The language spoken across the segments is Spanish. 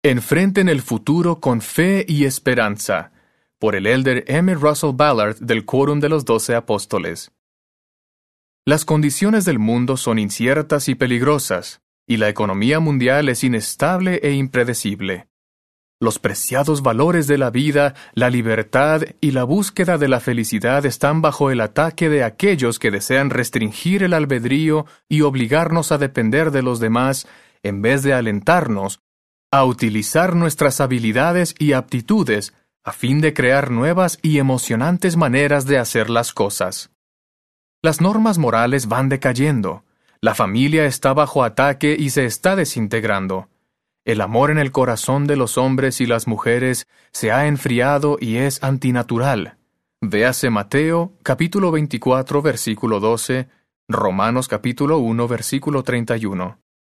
Enfrenten el futuro con fe y esperanza, por el elder M. Russell Ballard del Quórum de los 12 Apóstoles. Las condiciones del mundo son inciertas y peligrosas, y la economía mundial es inestable e impredecible. Los preciados valores de la vida, la libertad y la búsqueda de la felicidad están bajo el ataque de aquellos que desean restringir el albedrío y obligarnos a depender de los demás, en vez de alentarnos a utilizar nuestras habilidades y aptitudes a fin de crear nuevas y emocionantes maneras de hacer las cosas. Las normas morales van decayendo, la familia está bajo ataque y se está desintegrando. El amor en el corazón de los hombres y las mujeres se ha enfriado y es antinatural. Véase Mateo, capítulo 24, versículo 12, Romanos capítulo 1, versículo 31.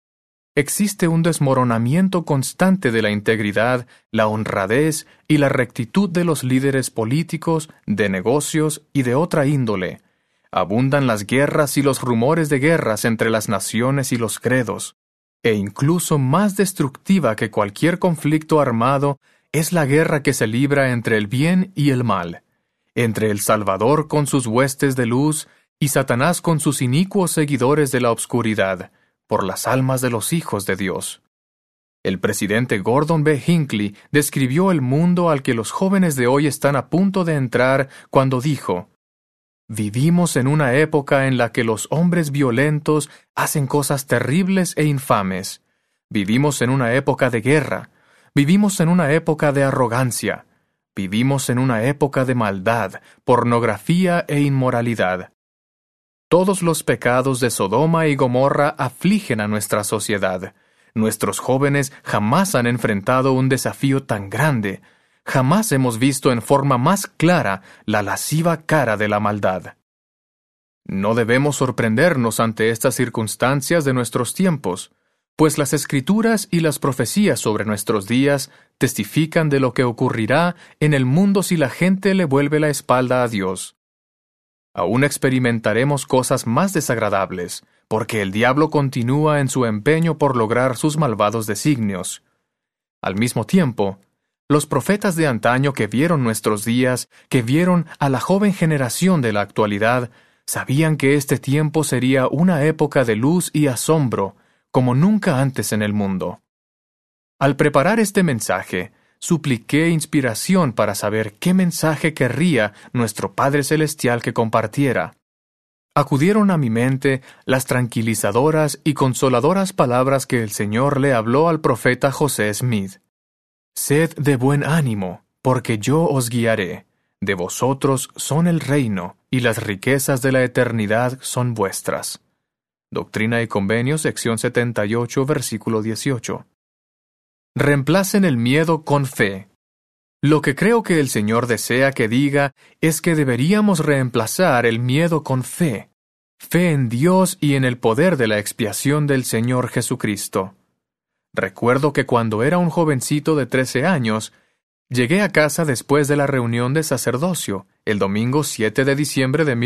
Existe un desmoronamiento constante de la integridad, la honradez y la rectitud de los líderes políticos, de negocios y de otra índole. Abundan las guerras y los rumores de guerras entre las naciones y los credos. E incluso más destructiva que cualquier conflicto armado es la guerra que se libra entre el bien y el mal, entre el Salvador con sus huestes de luz y Satanás con sus inicuos seguidores de la obscuridad, por las almas de los hijos de Dios. El presidente Gordon B. Hinckley describió el mundo al que los jóvenes de hoy están a punto de entrar cuando dijo: «Vivimos en una época en la que los hombres violentos hacen cosas terribles e infames. Vivimos en una época de guerra. Vivimos en una época de arrogancia. Vivimos en una época de maldad, pornografía e inmoralidad. Todos los pecados de Sodoma y Gomorra afligen a nuestra sociedad. Nuestros jóvenes jamás han enfrentado un desafío tan grande. Jamás hemos visto en forma más clara la lasciva cara de la maldad». No debemos sorprendernos ante estas circunstancias de nuestros tiempos, pues las Escrituras y las profecías sobre nuestros días testifican de lo que ocurrirá en el mundo si la gente le vuelve la espalda a Dios. Aún experimentaremos cosas más desagradables, porque el diablo continúa en su empeño por lograr sus malvados designios. Al mismo tiempo, los profetas de antaño que vieron nuestros días, que vieron a la joven generación de la actualidad, sabían que este tiempo sería una época de luz y asombro, como nunca antes en el mundo. Al preparar este mensaje, supliqué inspiración para saber qué mensaje querría nuestro Padre Celestial que compartiera. Acudieron a mi mente las tranquilizadoras y consoladoras palabras que el Señor le habló al profeta José Smith. «Sed de buen ánimo, porque yo os guiaré. De vosotros son el reino, y las riquezas de la eternidad son vuestras». Doctrina y Convenios, sección 78, versículo 18. Reemplacen el miedo con fe. Lo que creo que el Señor desea que diga es que deberíamos reemplazar el miedo con fe. Fe en Dios y en el poder de la expiación del Señor Jesucristo. Recuerdo que cuando era un jovencito de 13 años, llegué a casa después de la reunión de sacerdocio, el domingo 7 de diciembre de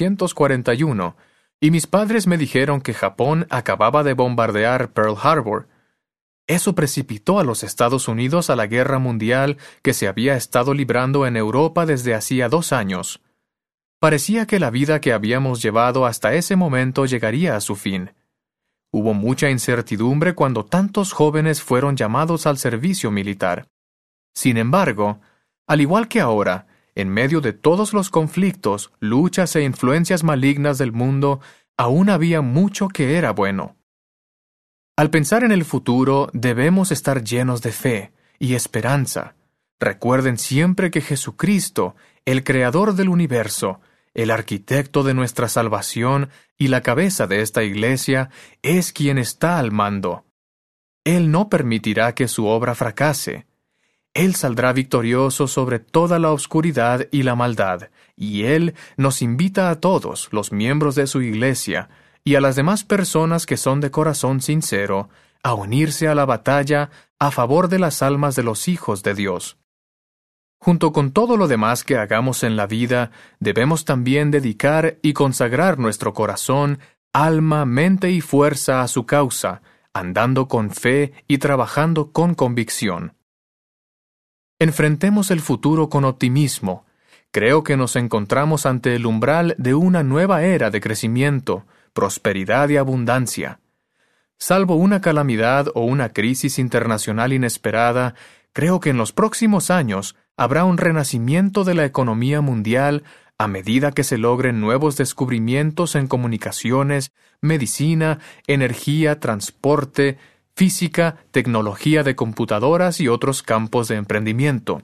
1941, y mis padres me dijeron que Japón acababa de bombardear Pearl Harbor. Eso precipitó a los Estados Unidos a la guerra mundial que se había estado librando en Europa desde hacía 2 años. Parecía que la vida que habíamos llevado hasta ese momento llegaría a su fin. Hubo mucha incertidumbre cuando tantos jóvenes fueron llamados al servicio militar. Sin embargo, al igual que ahora, en medio de todos los conflictos, luchas e influencias malignas del mundo, aún había mucho que era bueno. Al pensar en el futuro, debemos estar llenos de fe y esperanza. Recuerden siempre que Jesucristo, el Creador del universo, el arquitecto de nuestra salvación y la cabeza de esta iglesia, es quien está al mando. Él no permitirá que su obra fracase. Él saldrá victorioso sobre toda la oscuridad y la maldad, y Él nos invita a todos, los miembros de su iglesia, y a las demás personas que son de corazón sincero, a unirse a la batalla a favor de las almas de los hijos de Dios. Junto con todo lo demás que hagamos en la vida, debemos también dedicar y consagrar nuestro corazón, alma, mente y fuerza a su causa, andando con fe y trabajando con convicción. Enfrentemos el futuro con optimismo. Creo que nos encontramos ante el umbral de una nueva era de crecimiento, prosperidad y abundancia. Salvo una calamidad o una crisis internacional inesperada, creo que en los próximos años habrá un renacimiento de la economía mundial a medida que se logren nuevos descubrimientos en comunicaciones, medicina, energía, transporte, física, tecnología de computadoras y otros campos de emprendimiento.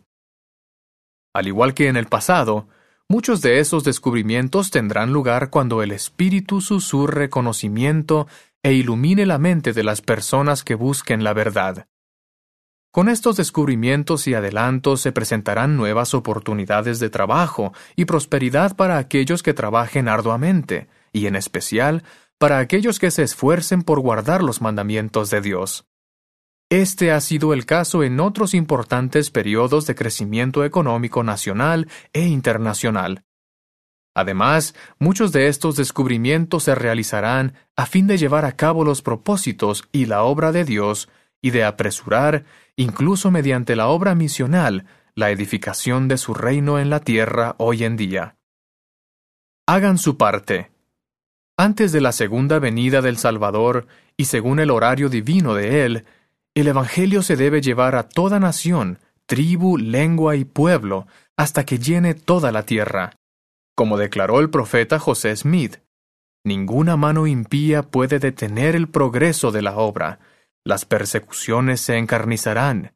Al igual que en el pasado, muchos de esos descubrimientos tendrán lugar cuando el Espíritu susurre conocimiento e ilumine la mente de las personas que busquen la verdad. Con estos descubrimientos y adelantos se presentarán nuevas oportunidades de trabajo y prosperidad para aquellos que trabajen arduamente, y en especial para aquellos que se esfuercen por guardar los mandamientos de Dios. Este ha sido el caso en otros importantes periodos de crecimiento económico nacional e internacional. Además, muchos de estos descubrimientos se realizarán a fin de llevar a cabo los propósitos y la obra de Dios y de apresurar, incluso mediante la obra misional, la edificación de su reino en la tierra hoy en día. Hagan su parte. Antes de la segunda venida del Salvador, y según el horario divino de Él, el Evangelio se debe llevar a toda nación, tribu, lengua y pueblo, hasta que llene toda la tierra. Como declaró el profeta José Smith, ninguna mano impía puede detener el progreso de la obra. Las persecuciones se encarnizarán.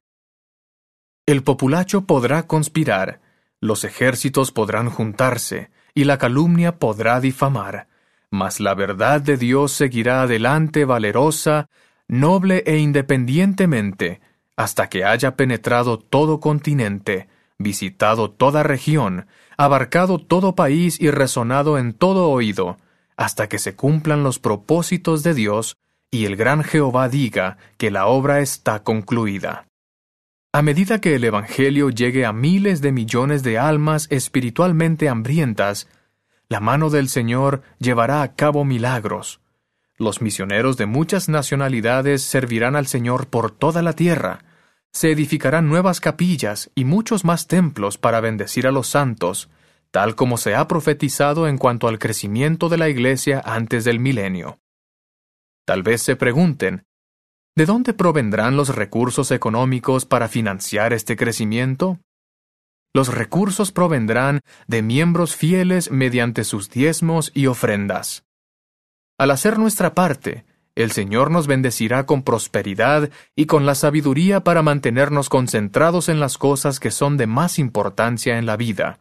El populacho podrá conspirar, los ejércitos podrán juntarse, y la calumnia podrá difamar, mas la verdad de Dios seguirá adelante valerosa, noble e independientemente, hasta que haya penetrado todo continente, visitado toda región, abarcado todo país y resonado en todo oído, hasta que se cumplan los propósitos de Dios y el gran Jehová diga que la obra está concluida. A medida que el Evangelio llegue a miles de millones de almas espiritualmente hambrientas, la mano del Señor llevará a cabo milagros. Los misioneros de muchas nacionalidades servirán al Señor por toda la tierra. Se edificarán nuevas capillas y muchos más templos para bendecir a los santos, tal como se ha profetizado en cuanto al crecimiento de la Iglesia antes del milenio. Tal vez se pregunten, ¿de dónde provendrán los recursos económicos para financiar este crecimiento? Los recursos provendrán de miembros fieles mediante sus diezmos y ofrendas. Al hacer nuestra parte, el Señor nos bendecirá con prosperidad y con la sabiduría para mantenernos concentrados en las cosas que son de más importancia en la vida.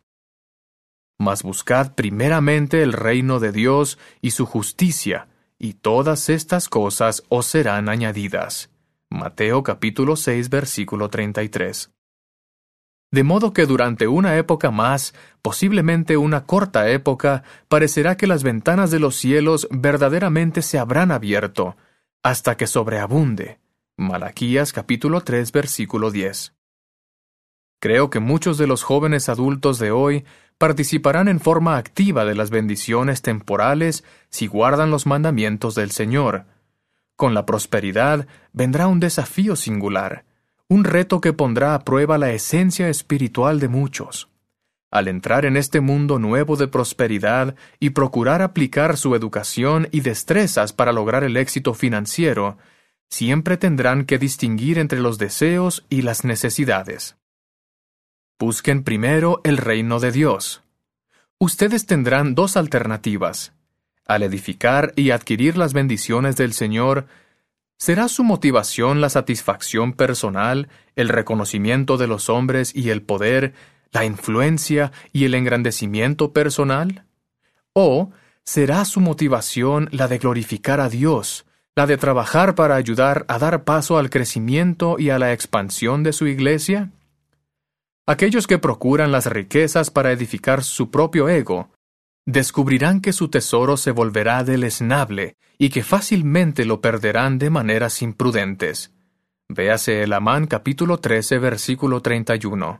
Mas buscad primeramente el reino de Dios y su justicia, y todas estas cosas os serán añadidas. Mateo capítulo 6, versículo 33. De modo que durante una época más, posiblemente una corta época, parecerá que las ventanas de los cielos verdaderamente se habrán abierto, hasta que sobreabunde. Malaquías capítulo 3, versículo 10. Creo que muchos de los jóvenes adultos de hoy participarán en forma activa de las bendiciones temporales si guardan los mandamientos del Señor. Con la prosperidad vendrá un desafío singular, un reto que pondrá a prueba la esencia espiritual de muchos. Al entrar en este mundo nuevo de prosperidad y procurar aplicar su educación y destrezas para lograr el éxito financiero, siempre tendrán que distinguir entre los deseos y las necesidades. Busquen primero el reino de Dios. Ustedes tendrán dos alternativas. Al edificar y adquirir las bendiciones del Señor, ¿será su motivación la satisfacción personal, el reconocimiento de los hombres y el poder, la influencia y el engrandecimiento personal? ¿O será su motivación la de glorificar a Dios, la de trabajar para ayudar a dar paso al crecimiento y a la expansión de su iglesia? Aquellos que procuran las riquezas para edificar su propio ego, descubrirán que su tesoro se volverá deleznable y que fácilmente lo perderán de maneras imprudentes. Véase Elamán capítulo 13, versículo 31.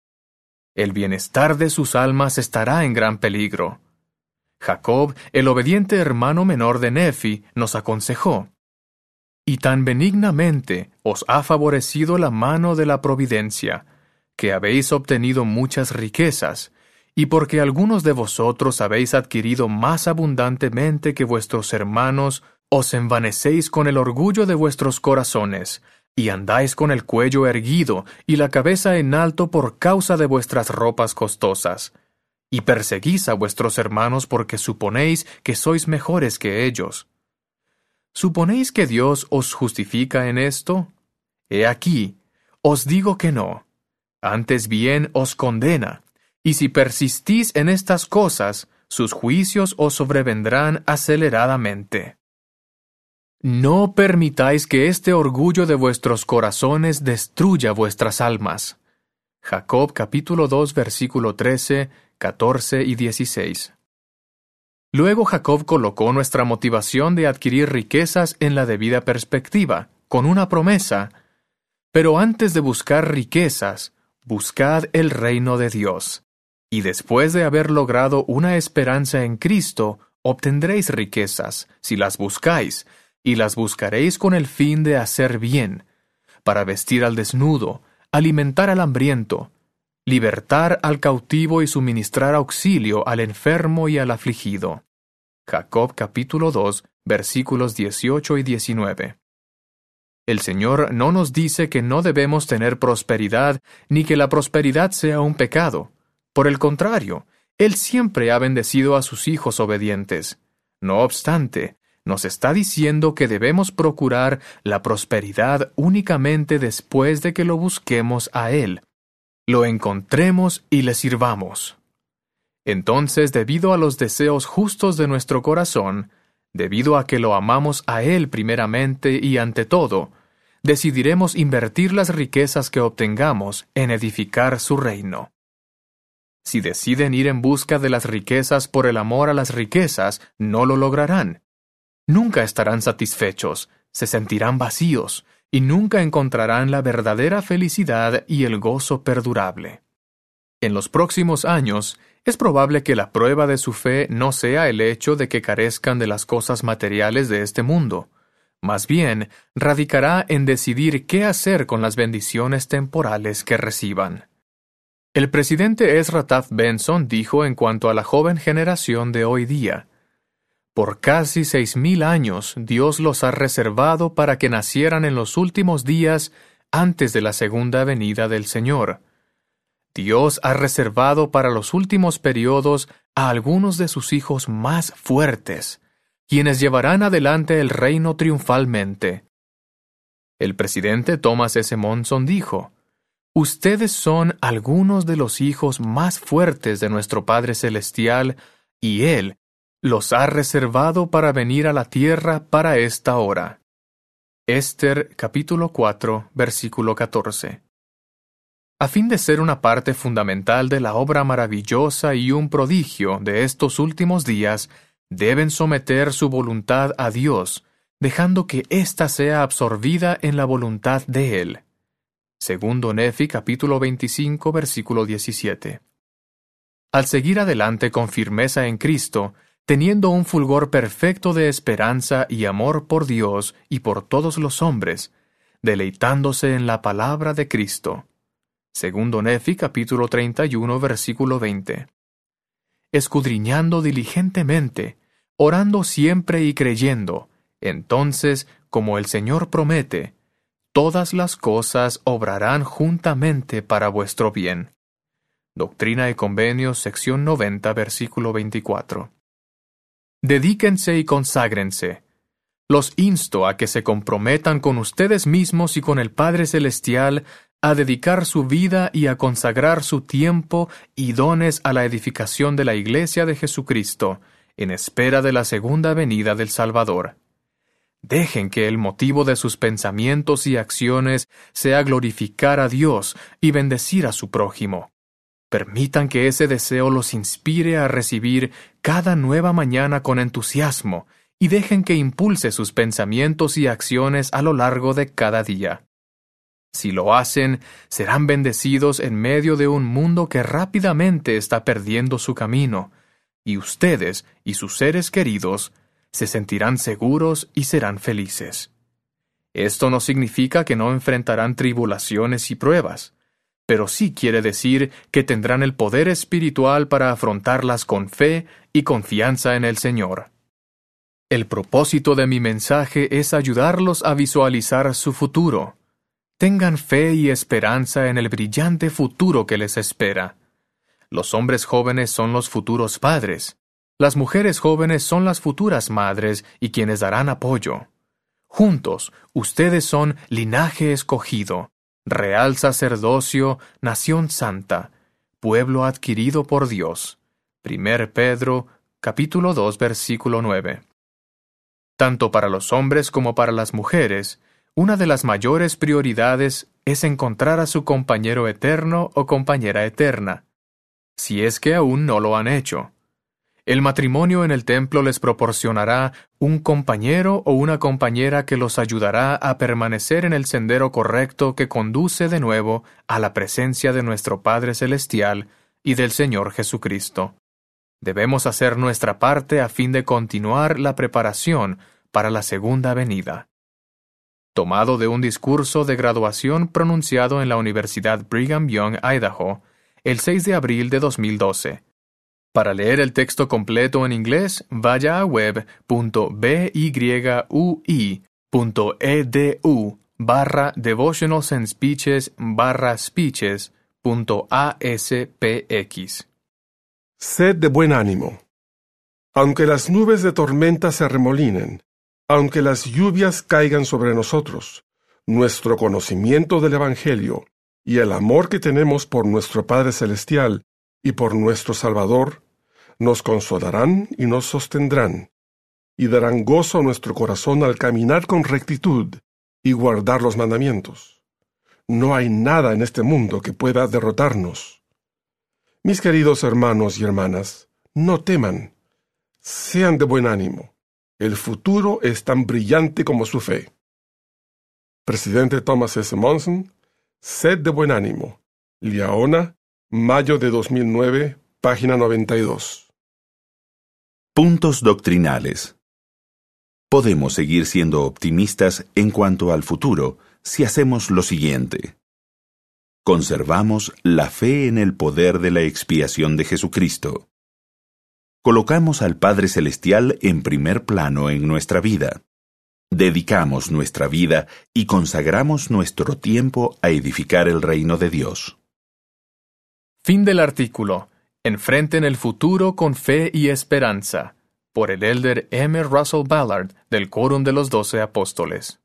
El bienestar de sus almas estará en gran peligro. Jacob, el obediente hermano menor de Nefi, nos aconsejó: Y tan benignamente os ha favorecido la mano de la providencia, que habéis obtenido muchas riquezas, y porque algunos de vosotros habéis adquirido más abundantemente que vuestros hermanos, os envanecéis con el orgullo de vuestros corazones, y andáis con el cuello erguido y la cabeza en alto por causa de vuestras ropas costosas. Y perseguís a vuestros hermanos porque suponéis que sois mejores que ellos. ¿Suponéis que Dios os justifica en esto? He aquí, os digo que no. Antes bien os condena, y si persistís en estas cosas, sus juicios os sobrevendrán aceleradamente. No permitáis que este orgullo de vuestros corazones destruya vuestras almas. Jacob capítulo 2 versículo 13, 14 y 16. Luego Jacob colocó nuestra motivación de adquirir riquezas en la debida perspectiva, con una promesa. Pero antes de buscar riquezas, buscad el reino de Dios. Y después de haber logrado una esperanza en Cristo, obtendréis riquezas, si las buscáis, y las buscaréis con el fin de hacer bien, para vestir al desnudo, alimentar al hambriento, libertar al cautivo y suministrar auxilio al enfermo y al afligido. Jacob capítulo 2, versículos 18 y 19. El Señor no nos dice que no debemos tener prosperidad, ni que la prosperidad sea un pecado. Por el contrario, Él siempre ha bendecido a sus hijos obedientes. No obstante, nos está diciendo que debemos procurar la prosperidad únicamente después de que lo busquemos a Él, lo encontremos y le sirvamos. Entonces, debido a los deseos justos de nuestro corazón, debido a que lo amamos a Él primeramente y ante todo, decidiremos invertir las riquezas que obtengamos en edificar su reino. Si deciden ir en busca de las riquezas por el amor a las riquezas, no lo lograrán. Nunca estarán satisfechos, se sentirán vacíos, y nunca encontrarán la verdadera felicidad y el gozo perdurable. En los próximos años, es probable que la prueba de su fe no sea el hecho de que carezcan de las cosas materiales de este mundo. Más bien, radicará en decidir qué hacer con las bendiciones temporales que reciban. El presidente Ezra Taft Benson dijo en cuanto a la joven generación de hoy día: por casi 6,000 años Dios los ha reservado para que nacieran en los últimos días antes de la segunda venida del Señor. Dios ha reservado para los últimos periodos a algunos de sus hijos más fuertes, quienes llevarán adelante el reino triunfalmente. El presidente Thomas S. Monson dijo: ustedes son algunos de los hijos más fuertes de nuestro Padre Celestial, y Él los ha reservado para venir a la tierra para esta hora. Esther capítulo 4, versículo 14. A fin de ser una parte fundamental de la obra maravillosa y un prodigio de estos últimos días, deben someter su voluntad a Dios, dejando que ésta sea absorbida en la voluntad de Él. Segundo Nefi capítulo 25, versículo 17. Al seguir adelante con firmeza en Cristo, teniendo un fulgor perfecto de esperanza y amor por Dios y por todos los hombres, deleitándose en la palabra de Cristo. Segundo Nefi capítulo 31, versículo 20. Escudriñando diligentemente, orando siempre y creyendo, entonces, como el Señor promete, todas las cosas obrarán juntamente para vuestro bien. Doctrina y Convenios, sección 90, versículo 24. Dedíquense y conságrense. Los insto a que se comprometan con ustedes mismos y con el Padre Celestial a dedicar su vida y a consagrar su tiempo y dones a la edificación de la Iglesia de Jesucristo, en espera de la segunda venida del Salvador. Dejen que el motivo de sus pensamientos y acciones sea glorificar a Dios y bendecir a su prójimo. Permitan que ese deseo los inspire a recibir cada nueva mañana con entusiasmo y dejen que impulse sus pensamientos y acciones a lo largo de cada día. Si lo hacen, serán bendecidos en medio de un mundo que rápidamente está perdiendo su camino, y ustedes y sus seres queridos se sentirán seguros y serán felices. Esto no significa que no enfrentarán tribulaciones y pruebas, pero sí quiere decir que tendrán el poder espiritual para afrontarlas con fe y confianza en el Señor. El propósito de mi mensaje es ayudarlos a visualizar su futuro. Tengan fe y esperanza en el brillante futuro que les espera. Los hombres jóvenes son los futuros padres. Las mujeres jóvenes son las futuras madres y quienes darán apoyo. Juntos, ustedes son linaje escogido, real sacerdocio, nación santa, pueblo adquirido por Dios. 1 Pedro, capítulo 2, versículo 9. Tanto para los hombres como para las mujeres, una de las mayores prioridades es encontrar a su compañero eterno o compañera eterna, si es que aún no lo han hecho. El matrimonio en el templo les proporcionará un compañero o una compañera que los ayudará a permanecer en el sendero correcto que conduce de nuevo a la presencia de nuestro Padre Celestial y del Señor Jesucristo. Debemos hacer nuestra parte a fin de continuar la preparación para la segunda venida. Tomado de un discurso de graduación pronunciado en la Universidad Brigham Young, Idaho, el 6 de abril de 2012. Para leer el texto completo en inglés, vaya a web.byu.edu/devotionalsandSpeeches/speeches.aspx. Sed de buen ánimo. Aunque las nubes de tormenta se arremolinen, aunque las lluvias caigan sobre nosotros, nuestro conocimiento del Evangelio y el amor que tenemos por nuestro Padre Celestial y por nuestro Salvador, nos consolarán y nos sostendrán, y darán gozo a nuestro corazón al caminar con rectitud y guardar los mandamientos. No hay nada en este mundo que pueda derrotarnos. Mis queridos hermanos y hermanas, no teman. Sean de buen ánimo. El futuro es tan brillante como su fe. Presidente Thomas S. Monson, Sed de buen ánimo. Liaona, mayo de 2009, página 92. Puntos doctrinales. Podemos seguir siendo optimistas en cuanto al futuro si hacemos lo siguiente. Conservamos la fe en el poder de la expiación de Jesucristo. Colocamos al Padre Celestial en primer plano en nuestra vida. Dedicamos nuestra vida y consagramos nuestro tiempo a edificar el reino de Dios. Fin del artículo. Enfrenten el futuro con fe y esperanza, por el elder M. Russell Ballard, del Quórum de los 12 Apóstoles.